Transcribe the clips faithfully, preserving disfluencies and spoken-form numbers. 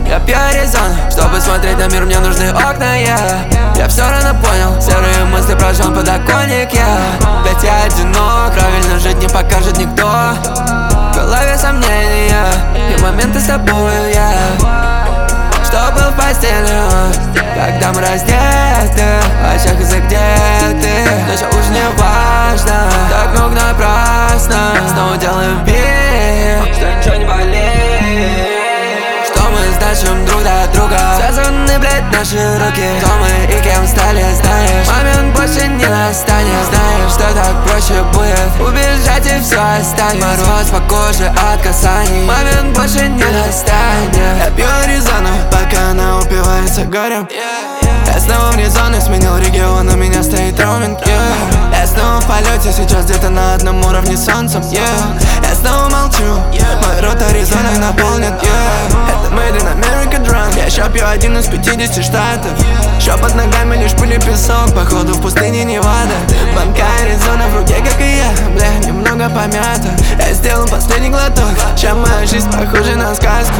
Я пью Аризону, чтобы смотреть на мир, мне нужны окна, я Я все равно понял, серые мысли прожжен подоконник, я Ведь я одинок, правильно жить не покажет никто. В голове сомнения, и моменты с тобой, я Что был в постели, когда мы раздеты, в очах из-за где ты, но все уже не важно. Так много напрасно, снова делаем вид, что ничего не болит, что мы значим друг для друга. Связаны, блядь, наши руки, кто мы и кем стали, знаешь. Момент больше не настанет, знаешь, что так проще будет убежать и все останет. Мороз по коже от касаний, момент больше не настанет. Я пью Аризону, пока она упивается горем. Я снова вне зоны, сменил регион, у меня стоит роуминг, yeah. Я снова в полете, сейчас где-то на одном уровне с солнцем, yeah. Я снова молчу, мой рот Аризоной наполнит, yeah. Это Made in America drunk. Я еще пью один из пятидесяти штатов. Еще под ногами лишь пыль и песок, походу в пустыне Невада. Банка Аризона в руке, как и я, бля, немного помята. Я сделал последний глоток, чем моя жизнь похожа на сказку.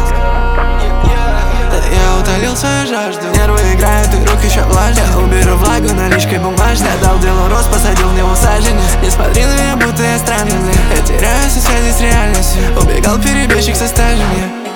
Я утолил свою жажду, нервы играют и руки еще влажные. Я уберу влагу наличкой бумажной, дал делу рост, посадил в него саженец. Не смотри на меня, будто я странный, я теряю все связи с реальностью. Убегал перебежчик со стажем, я